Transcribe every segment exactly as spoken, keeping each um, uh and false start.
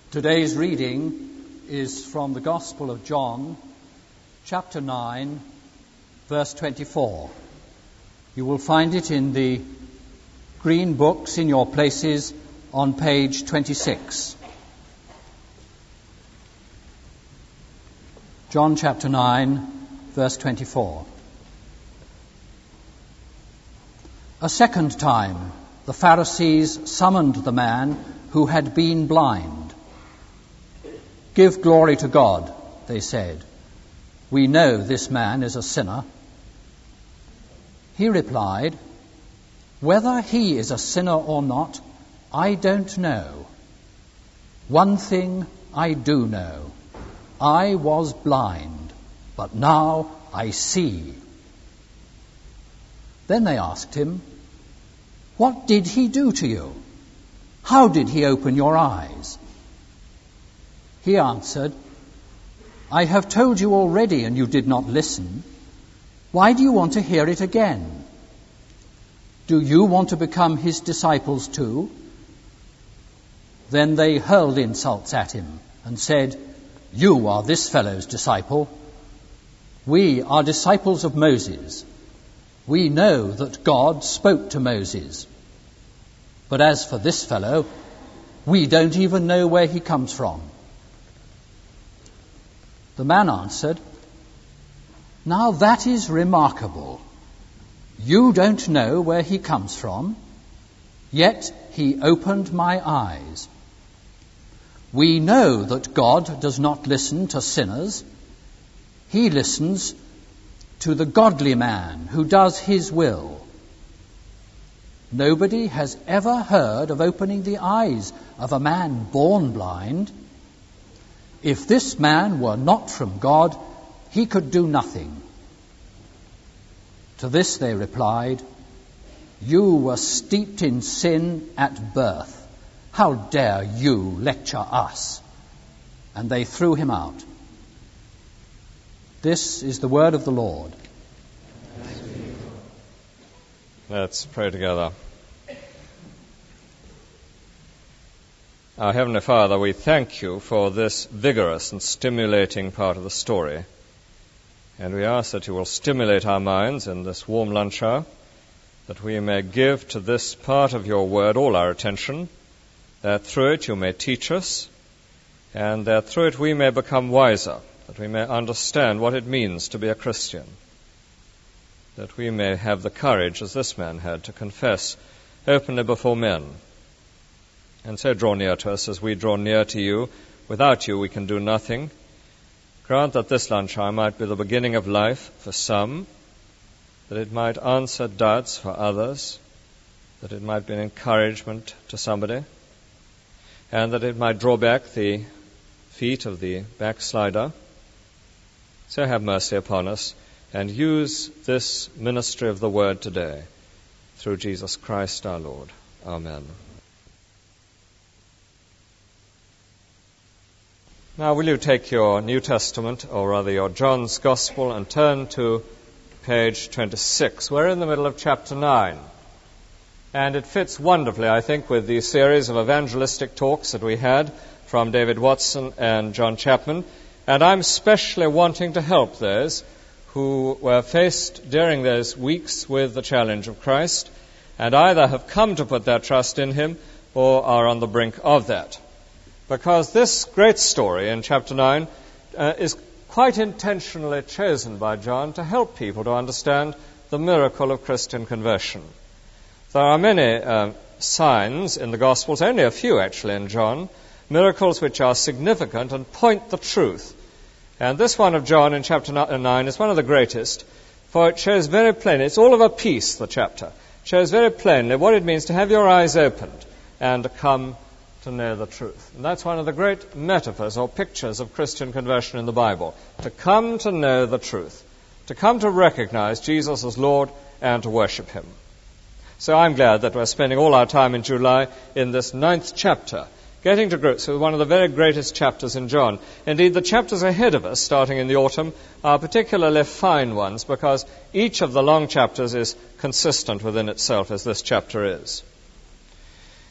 Today's reading is from the Gospel of John, chapter nine, verse twenty-four. You will find it in the green books in your places on page twenty-six. John chapter nine, verse twenty-four. A second time the Pharisees summoned the man who had been blind. "Give glory to God," they said. "We know this man is a sinner." He replied, "Whether he is a sinner or not, I don't know. One thing I do know. I was blind, but now I see." Then they asked him, "What did he do to you? How did he open your eyes?" He answered, "I have told you already and you did not listen. Why do you want to hear it again? Do you want to become his disciples too?" Then they hurled insults at him and said, "You are this fellow's disciple. We are disciples of Moses. We know that God spoke to Moses. But as for this fellow, we don't even know where he comes from." The man answered, "Now that is remarkable. You don't know where he comes from, yet he opened my eyes. We know that God does not listen to sinners. He listens to the godly man who does his will. Nobody has ever heard of opening the eyes of a man born blind. If this man were not from God, he could do nothing." To this they replied, "You were steeped in sin at birth. How dare you lecture us?" And they threw him out. This is the word of the Lord. Let's pray together. Our Heavenly Father, we thank you for this vigorous and stimulating part of the story. And we ask that you will stimulate our minds in this warm lunch hour, that we may give to this part of your word all our attention, that through it you may teach us, and that through it we may become wiser, that we may understand what it means to be a Christian, that we may have the courage, as this man had, to confess openly before men. And so draw near to us as we draw near to you. Without you we can do nothing. Grant that this lunch hour might be the beginning of life for some, that it might answer doubts for others, that it might be an encouragement to somebody, and that it might draw back the feet of the backslider. So have mercy upon us, and use this ministry of the word today, through Jesus Christ our Lord. Amen. Now, will you take your New Testament, or rather your John's Gospel, and turn to page twenty-six. We're in the middle of chapter nine. And it fits wonderfully, I think, with the series of evangelistic talks that we had from David Watson and John Chapman. And I'm specially wanting to help those who were faced during those weeks with the challenge of Christ, and either have come to put their trust in him or are on the brink of that. Because this great story in chapter nine uh, is quite intentionally chosen by John to help people to understand the miracle of Christian conversion. There are many uh, signs in the Gospels, only a few actually in John, miracles which are significant and point the truth. And this one of John in chapter nine is one of the greatest, for it shows very plainly, it's all of a piece, the chapter, it shows very plainly what it means to have your eyes opened and to come to know the truth. And that's one of the great metaphors or pictures of Christian conversion in the Bible, to come to know the truth, to come to recognize Jesus as Lord and to worship him. So I'm glad that we're spending all our time in July in this ninth chapter, getting to grips with one of the very greatest chapters in John. Indeed, the chapters ahead of us, starting in the autumn, are particularly fine ones because each of the long chapters is consistent within itself, as this chapter is.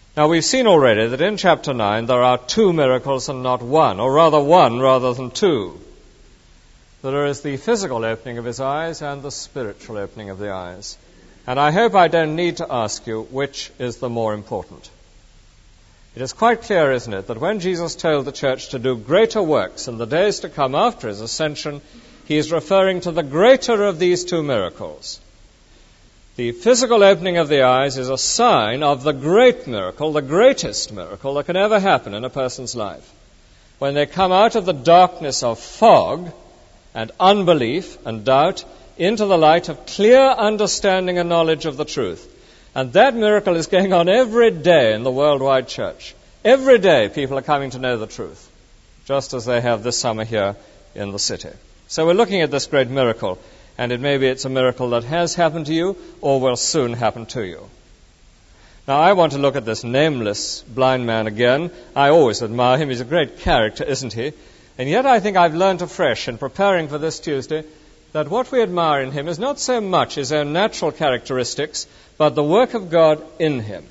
Now, we've seen already that in chapter nine there are two miracles and not one, or rather one rather than two. There is the physical opening of his eyes and the spiritual opening of the eyes. And I hope I don't need to ask you which is the more important. It is quite clear, isn't it, that when Jesus told the church to do greater works in the days to come after his ascension, he is referring to the greater of these two miracles. The physical opening of the eyes is a sign of the great miracle, the greatest miracle that can ever happen in a person's life. When they come out of the darkness of fog and unbelief and doubt into the light of clear understanding and knowledge of the truth. And that miracle is going on every day in the worldwide church. Every day people are coming to know the truth, just as they have this summer here in the city. So we're looking at this great miracle, and it may be it's a miracle that has happened to you or will soon happen to you. Now, I want to look at this nameless blind man again. I always admire him. He's a great character, isn't he? And yet I think I've learned afresh in preparing for this Tuesday that what we admire in him is not so much his own natural characteristics, but the work of God in him.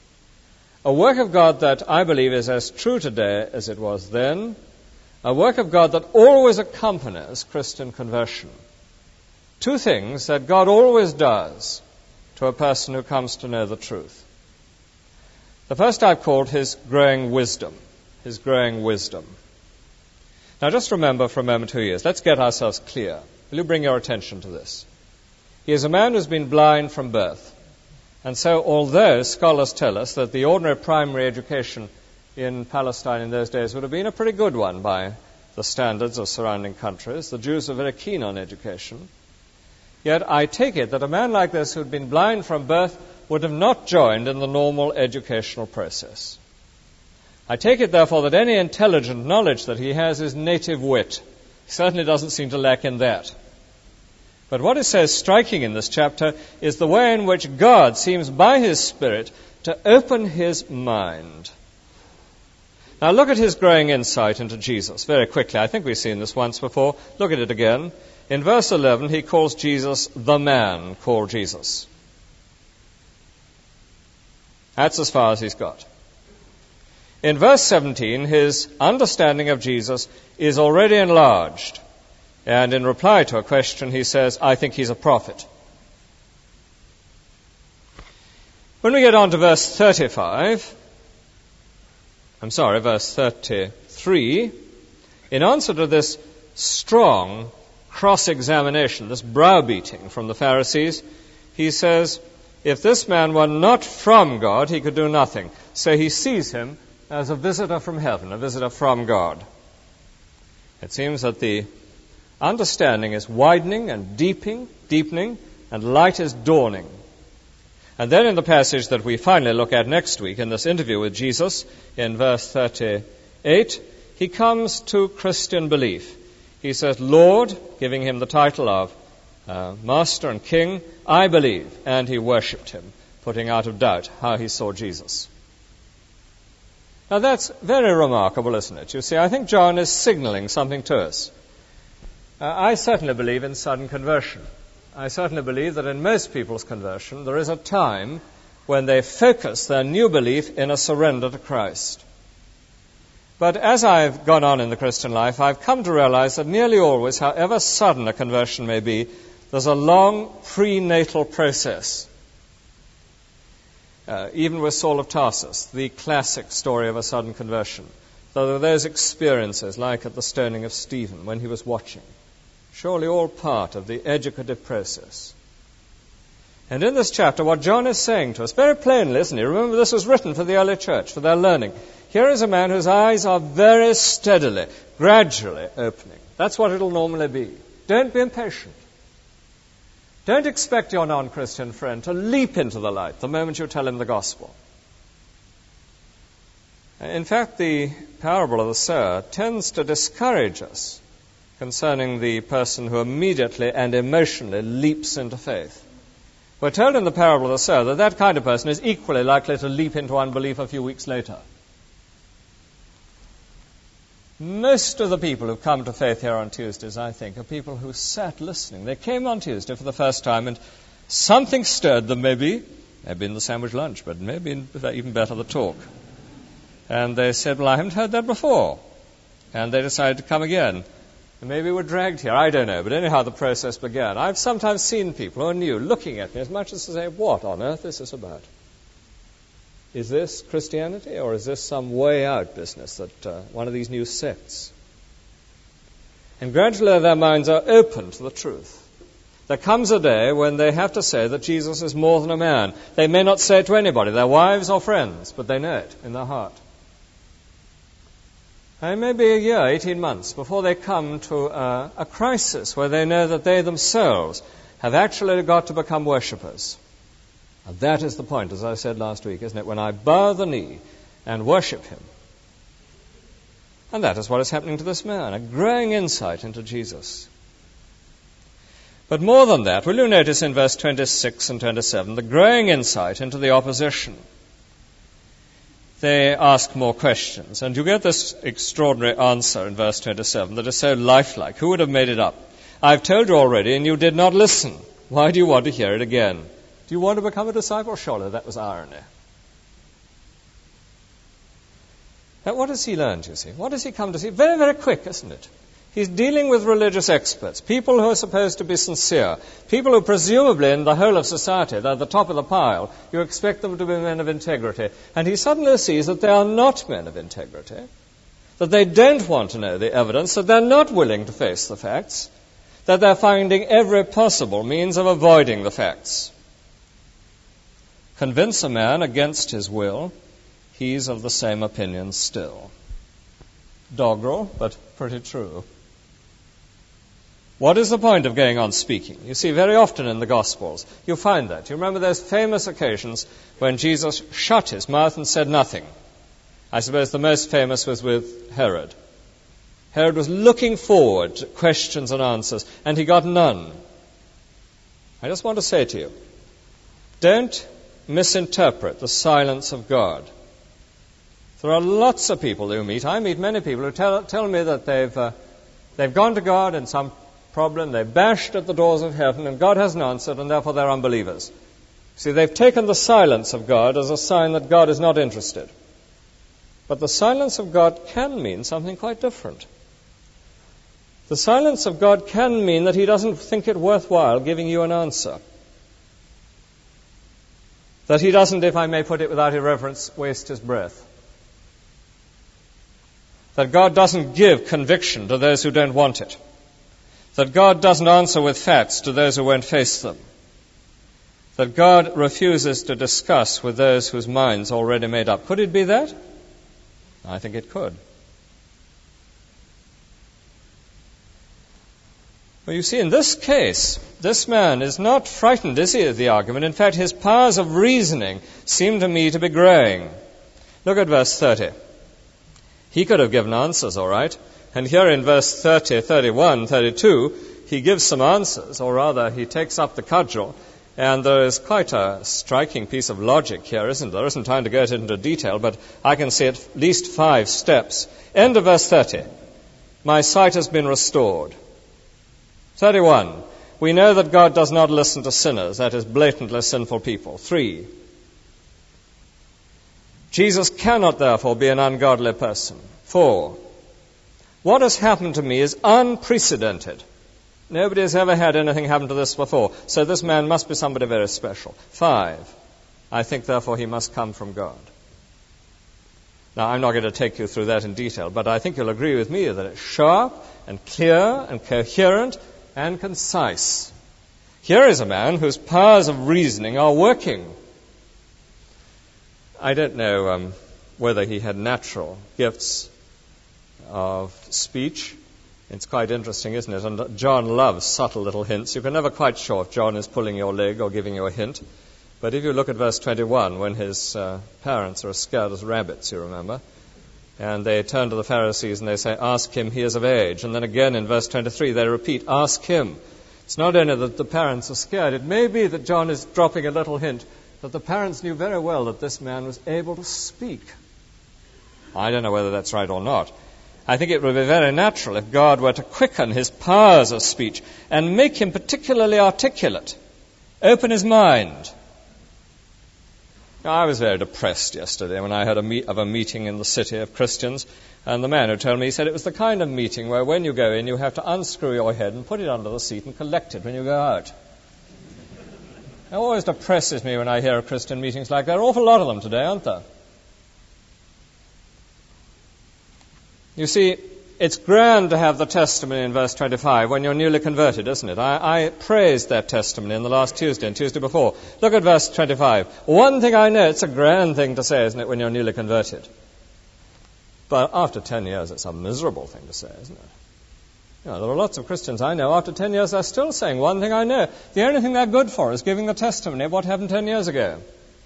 A work of God that I believe is as true today as it was then. A work of God that always accompanies Christian conversion. Two things that God always does to a person who comes to know the truth. The first I've called his growing wisdom. His growing wisdom. Now just remember for a moment who he is. Let's get ourselves clear. Will you bring your attention to this? He is a man who's been blind from birth. And so although scholars tell us that the ordinary primary education in Palestine in those days would have been a pretty good one by the standards of surrounding countries, the Jews were very keen on education, yet I take it that a man like this who'd been blind from birth would have not joined in the normal educational process. I take it, therefore, that any intelligent knowledge that he has is native wit. He certainly doesn't seem to lack in that. But what is so striking in this chapter is the way in which God seems by his Spirit to open his mind. Now look at his growing insight into Jesus very quickly. I think we've seen this once before. Look at it again. In verse eleven, he calls Jesus the man called Jesus. That's as far as he's got. In verse seventeen, his understanding of Jesus is already enlarged. And in reply to a question, he says, I think he's a prophet. When we get on to verse thirty-five, I'm sorry, verse thirty-three, in answer to this strong cross-examination, this browbeating from the Pharisees, he says, if this man were not from God, he could do nothing. So he sees him as a visitor from heaven, a visitor from God. It seems that the understanding is widening and deepening, deepening, and light is dawning. And then in the passage that we finally look at next week, in this interview with Jesus, in verse thirty-eight, he comes to Christian belief. He says, Lord, giving him the title of uh, Master and King, I believe. And he worshipped him, putting out of doubt how he saw Jesus. Now that's very remarkable, isn't it? You see, I think John is signaling something to us. Uh, I certainly believe in sudden conversion. I certainly believe that in most people's conversion, there is a time when they focus their new belief in a surrender to Christ. But as I've gone on in the Christian life, I've come to realize that nearly always, however sudden a conversion may be, there's a long prenatal process. Uh, even with Saul of Tarsus, the classic story of a sudden conversion. Though there were those experiences, like at the stoning of Stephen, when he was watching. Surely all part of the educative process. And in this chapter, what John is saying to us, very plainly, isn't he? Remember, this was written for the early church, for their learning. Here is a man whose eyes are very steadily, gradually opening. That's what it'll normally be. Don't be impatient. Don't expect your non-Christian friend to leap into the light the moment you tell him the gospel. In fact, the parable of the sower tends to discourage us concerning the person who immediately and emotionally leaps into faith. We're told in the parable of the sower that that kind of person is equally likely to leap into unbelief a few weeks later. Most of the people who've come to faith here on Tuesdays, I think, are people who sat listening. They came on Tuesday for the first time and something stirred them maybe, Maybe in the sandwich lunch, but maybe in, even better the talk. And they said, well, I haven't heard that before. And they decided to come again. And maybe were dragged here, I don't know, but anyhow the process began. I've sometimes seen people who are new looking at me as much as to say, what on earth is this about? Is this Christianity, or is this some way out business that uh, one of these new sects? And gradually their minds are open to the truth. There comes a day when they have to say that Jesus is more than a man. They may not say it to anybody, their wives or friends, but they know it in their heart. And it may be a year, eighteen months, before they come to a, a crisis where they know that they themselves have actually got to become worshippers. And that is the point, as I said last week, isn't it? When I bow the knee and worship him. And that is what is happening to this man, a growing insight into Jesus. But more than that, will you notice in verse twenty-six and twenty-seven, the growing insight into the opposition. They ask more questions, and you get this extraordinary answer in verse twenty-seven that is so lifelike. Who would have made it up? I've told you already, and you did not listen. Why do you want to hear it again? Do you want to become a disciple? Surely that was irony. Now, what has he learned, you see? What has he come to see? Very, very quick, isn't it? He's dealing with religious experts, people who are supposed to be sincere, people who presumably in the whole of society, they're at the top of the pile, you expect them to be men of integrity. And he suddenly sees that they are not men of integrity, that they don't want to know the evidence, that they're not willing to face the facts, that they're finding every possible means of avoiding the facts. Convince a man against his will, he's of the same opinion still. Doggerel, but pretty true. What is the point of going on speaking? You see, very often in the Gospels, you find that. You remember those famous occasions when Jesus shut his mouth and said nothing. I suppose the most famous was with Herod. Herod was looking forward to questions and answers, and he got none. I just want to say to you, don't misinterpret the silence of God. There are lots of people who meet. I meet many people who tell, tell me that they've, uh, they've gone to God in some problem, they've bashed at the doors of heaven, and God hasn't answered, and therefore they're unbelievers. See, they've taken the silence of God as a sign that God is not interested. But the silence of God can mean something quite different. The silence of God can mean that he doesn't think it worthwhile giving you an answer. That he doesn't, if I may put it without irreverence, waste his breath. That God doesn't give conviction to those who don't want it. That God doesn't answer with facts to those who won't face them. That God refuses to discuss with those whose minds are already made up. Could it be that? I think it could. Well, you see, in this case, this man is not frightened, is he, of the argument? In fact, his powers of reasoning seem to me to be growing. Look at verse thirty. He could have given answers, all right. And here in verse thirty, thirty-one, thirty-two, he gives some answers, or rather, he takes up the cudgel. And there is quite a striking piece of logic here, isn't there? There isn't time to go into detail, but I can see at least five steps. End of verse thirty. My sight has been restored. thirty-one. We know that God does not listen to sinners, that is, blatantly sinful people. Three. Jesus cannot, therefore, be an ungodly person. Four. What has happened to me is unprecedented. Nobody has ever had anything happen to this before, so this man must be somebody very special. Five. I think, therefore, he must come from God. Now, I'm not going to take you through that in detail, but I think you'll agree with me that it's sharp and clear and coherent and concise. Here is a man whose powers of reasoning are working. I don't know um, whether he had natural gifts of speech. It's quite interesting, isn't it? And John loves subtle little hints. You can never quite sure if John is pulling your leg or giving you a hint. But if you look at verse twenty-one, when his uh, parents are as scared as rabbits, you remember, and they turn to the Pharisees and they say, ask him, he is of age. And then again in verse twenty-three, they repeat, ask him. It's not only that the parents are scared. It may be that John is dropping a little hint that the parents knew very well that this man was able to speak. I don't know whether that's right or not. I think it would be very natural if God were to quicken his powers of speech and make him particularly articulate, open his mind. I was very depressed yesterday when I heard a meet of a meeting in the city of Christians, and the man who told me, he said it was the kind of meeting where when you go in, you have to unscrew your head and put it under the seat and collect it when you go out. It always depresses me when I hear of Christian meetings like that. There are an awful lot of them today, aren't there? You see, it's grand to have the testimony in verse twenty-five when you're newly converted, isn't it? I, I praised that testimony in the last Tuesday and Tuesday before. Look at verse twenty-five. One thing I know, it's a grand thing to say, isn't it, when you're newly converted? But after ten years, it's a miserable thing to say, isn't it? You know, there are lots of Christians I know, after ten years, they're still saying, one thing I know. The only thing they're good for is giving the testimony of what happened ten years ago.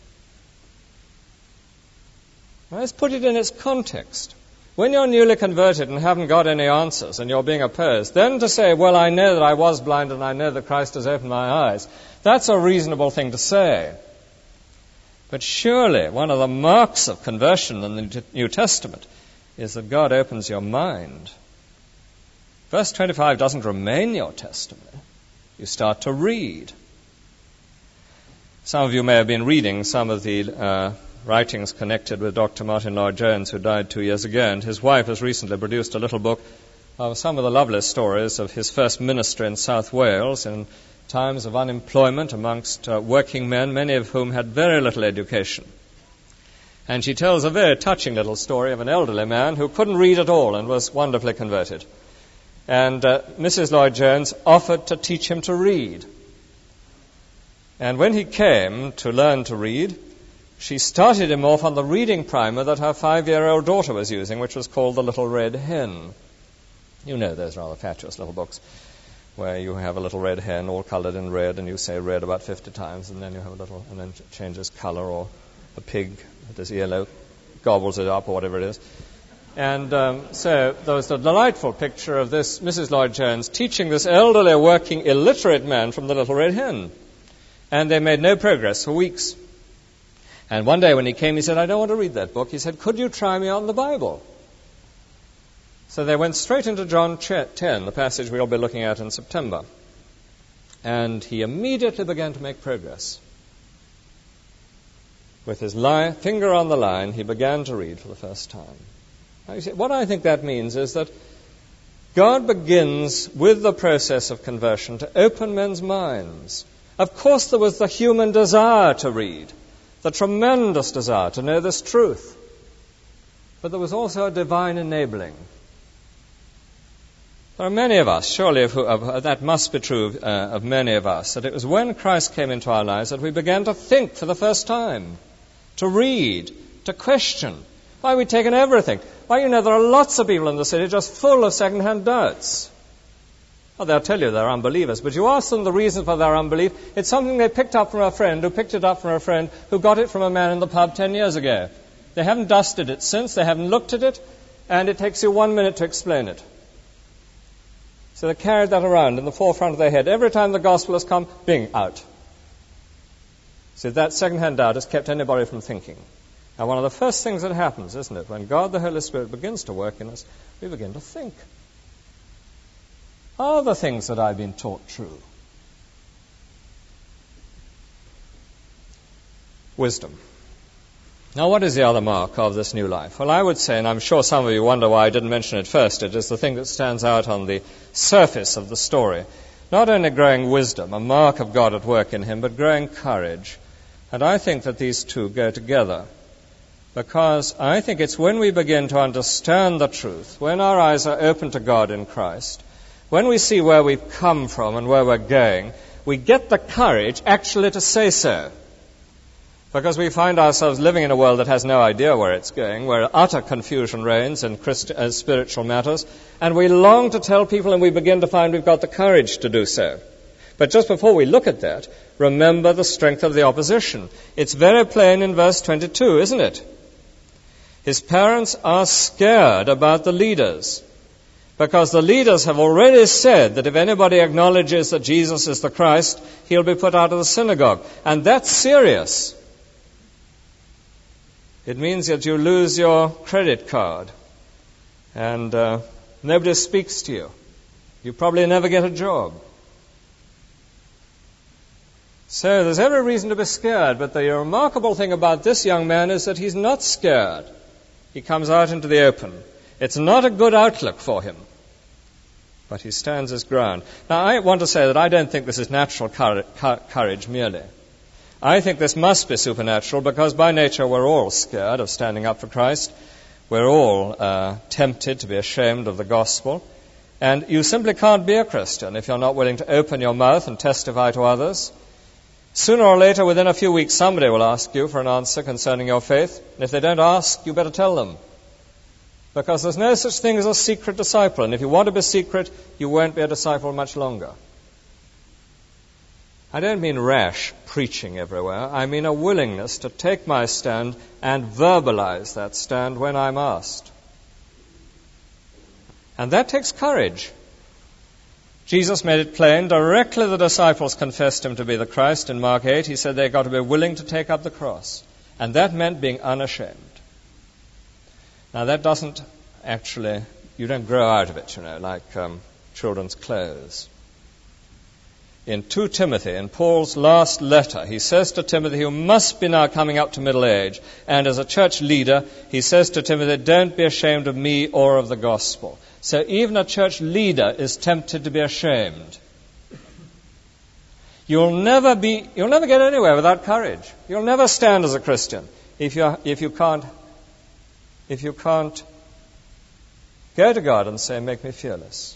Now, let's put it in its context. When you're newly converted and haven't got any answers and you're being opposed, then to say, well, I know that I was blind and I know that Christ has opened my eyes, that's a reasonable thing to say. But surely one of the marks of conversion in the New Testament is that God opens your mind. Verse twenty-five doesn't remain your testimony. You start to read. Some of you may have been reading some of the uh, writings connected with Doctor Martin Lloyd-Jones, who died two years ago, and his wife has recently produced a little book of some of the lovely stories of his first ministry in South Wales in times of unemployment amongst uh, working men, many of whom had very little education. And she tells a very touching little story of an elderly man who couldn't read at all and was wonderfully converted. And uh, Missus Lloyd-Jones offered to teach him to read. And when he came to learn to read, she started him off on the reading primer that her five-year-old daughter was using, which was called The Little Red Hen. You know those rather fatuous little books where you have a little red hen all coloured in red, and you say red about fifty times, and then you have a little, and then it changes colour, or a pig that is yellow gobbles it up, or whatever it is. And um, so there was a delightful picture of this Missus Lloyd-Jones teaching this elderly, working, illiterate man from The Little Red Hen. And they made no progress for weeks. And one day when he came, he said, I don't want to read that book. He said, could you try me on the Bible? So they went straight into John ten, the passage we'll be looking at in September. And he immediately began to make progress. With his li- finger on the line, he began to read for the first time. Now, you see, what I think that means is that God begins with the process of conversion to open men's minds. Of course, there was the human desire to read, the tremendous desire to know this truth. But there was also a divine enabling. There are many of us, surely of who, of, that must be true of, uh, of many of us, that it was when Christ came into our lives that we began to think for the first time, to read, to question. Why, we'd taken everything. Why, you know, there are lots of people in the city just full of second-hand doubts. Well, they'll tell you they're unbelievers, but you ask them the reason for their unbelief, it's something they picked up from a friend who picked it up from a friend who got it from a man in the pub ten years ago. They haven't dusted it since, they haven't looked at it, and it takes you one minute to explain it. So they carried that around in the forefront of their head. Every time the gospel has come, bing, out. So that second-hand doubt has kept anybody from thinking. Now, one of the first things that happens, isn't it, when God the Holy Spirit begins to work in us, we begin to think. Are the things that I've been taught true? Wisdom. Now, what is the other mark of this new life? Well, I would say, and I'm sure some of you wonder why I didn't mention it first, it is the thing that stands out on the surface of the story. Not only growing wisdom, a mark of God at work in him, but growing courage. And I think that these two go together. Because I think it's when we begin to understand the truth, when our eyes are open to God in Christ, when we see where we've come from and where we're going, we get the courage actually to say so. Because we find ourselves living in a world that has no idea where it's going, where utter confusion reigns in Christ- uh, spiritual matters, and we long to tell people, and we begin to find we've got the courage to do so. But just before we look at that, remember the strength of the opposition. It's very plain in verse twenty-two, isn't it? His parents are scared about the leaders, because the leaders have already said that if anybody acknowledges that Jesus is the Christ, he'll be put out of the synagogue. And that's serious. It means that you lose your credit card and uh, nobody speaks to you. You probably never get a job. So there's every reason to be scared, but the remarkable thing about this young man is that he's not scared. He comes out into the open. It's not a good outlook for him, but he stands his ground. Now, I want to say that I don't think this is natural courage merely. I think this must be supernatural because by nature we're all scared of standing up for Christ. We're all uh, tempted to be ashamed of the gospel. And you simply can't be a Christian if you're not willing to open your mouth and testify to others. Sooner or later, within a few weeks, somebody will ask you for an answer concerning your faith. And if they don't ask, you better tell them. Because there's no such thing as a secret disciple. And if you want to be secret, you won't be a disciple much longer. I don't mean rash preaching everywhere. I mean a willingness to take my stand and verbalize that stand when I'm asked. And that takes courage. Jesus made it plain. Directly the disciples confessed him to be the Christ in Mark eight. He said they've got to be willing to take up the cross. And that meant being unashamed. Now that doesn't actually, you don't grow out of it, you know, like um, children's clothes. In Second Timothy, in Paul's last letter, he says to Timothy, who must be now coming up to middle age, and as a church leader, he says to Timothy, don't be ashamed of me or of the gospel. So even a church leader is tempted to be ashamed. You'll never be, you'll never get anywhere without courage. You'll never stand as a Christian if you if you can't if you can't go to God and say, make me fearless.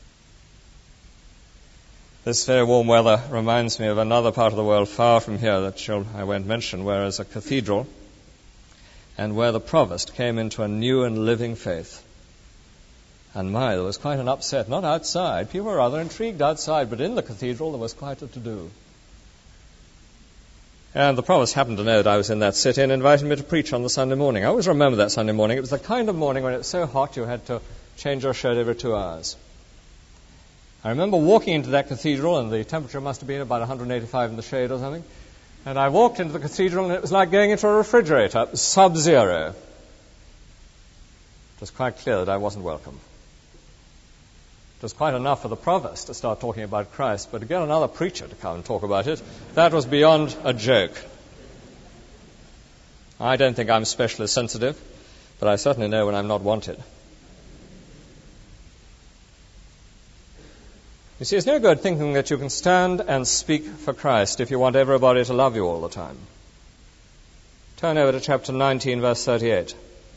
This very warm weather reminds me of another part of the world far from here that shall, I won't mention, where is a cathedral and where the provost came into a new and living faith. And my, there was quite an upset, not outside. People were rather intrigued outside, but in the cathedral there was quite a to-do. And the provost happened to know that I was in that city and invited me to preach on the Sunday morning. I always remember that Sunday morning. It was the kind of morning when it was so hot you had to change your shirt every two hours. I remember walking into that cathedral, and the temperature must have been about one hundred eighty-five in the shade or something. And I walked into the cathedral, and it was like going into a refrigerator, sub-zero. It was quite clear that I wasn't welcome. It was quite enough for the provost to start talking about Christ, but to get another preacher to come and talk about it, that was beyond a joke. I don't think I'm especially sensitive, but I certainly know when I'm not wanted. You see, it's no good thinking that you can stand and speak for Christ if you want everybody to love you all the time. Turn over to chapter nineteen, verse thirty-eight.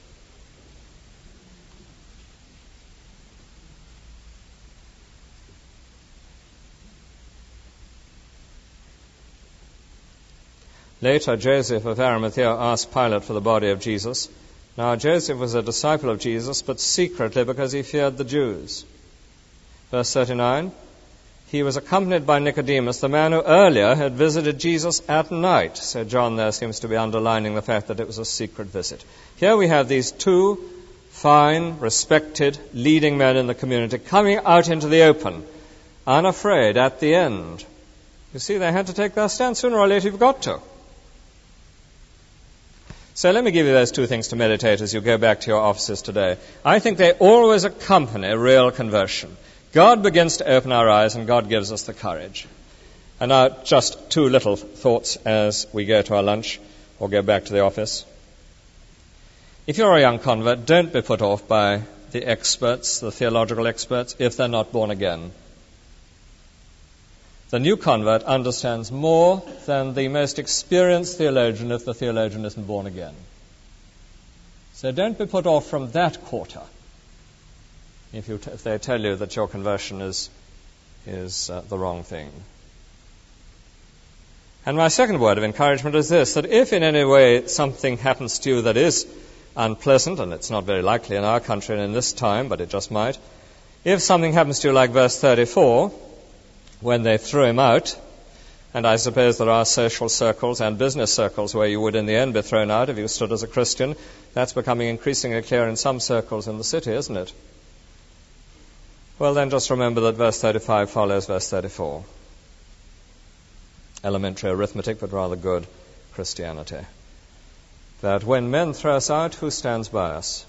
Later, Joseph of Arimathea asked Pilate for the body of Jesus. Now, Joseph was a disciple of Jesus, but secretly because he feared the Jews. Verse thirty-nine, he was accompanied by Nicodemus, the man who earlier had visited Jesus at night. So John there seems to be underlining the fact that it was a secret visit. Here we have these two fine, respected, leading men in the community coming out into the open, unafraid at the end. You see, they had to take their stand. Sooner or later you've got to. So let me give you those two things to meditate as you go back to your offices today. I think they always accompany real conversion. God begins to open our eyes and God gives us the courage. And now just two little thoughts as we go to our lunch or go back to the office. If you're a young convert, don't be put off by the experts, the theological experts, if they're not born again. The new convert understands more than the most experienced theologian if the theologian isn't born again. So don't be put off from that quarter if, you t- if they tell you that your conversion is, is uh, the wrong thing. And my second word of encouragement is this, that if in any way something happens to you that is unpleasant, and it's not very likely in our country and in this time, but it just might, if something happens to you like verse thirty-four, when they threw him out, and I suppose there are social circles and business circles where you would in the end be thrown out if you stood as a Christian. That's becoming increasingly clear in some circles in the city, isn't it? Well, then just remember that verse thirty-five follows verse thirty-four. Elementary arithmetic, but rather good Christianity. That when men throw us out, who stands by us?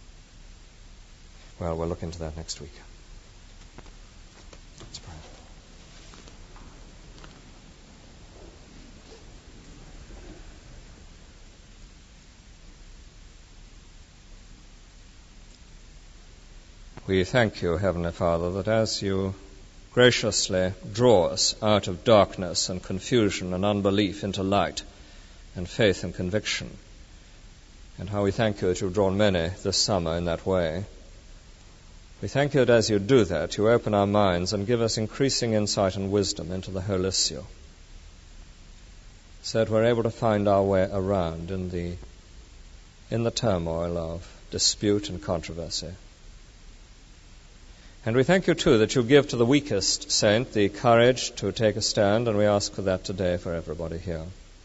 Well, we'll look into that next week. Let's pray. We thank you, Heavenly Father, that as you graciously draw us out of darkness and confusion and unbelief into light and faith and conviction, and how we thank you that you've drawn many this summer in that way. We thank you that as you do that, you open our minds and give us increasing insight and wisdom into the whole issue, so that we're able to find our way around in the in the turmoil of dispute and controversy. And we thank you, too, that you give to the weakest saint the courage to take a stand, and we ask for that today for everybody here.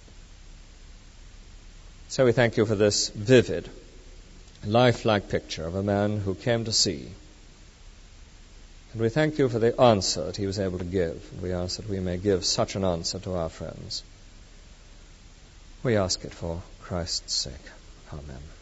So we thank you for this vivid, lifelike picture of a man who came to see. And we thank you for the answer that he was able to give. And we ask that we may give such an answer to our friends. We ask it for Christ's sake. Amen.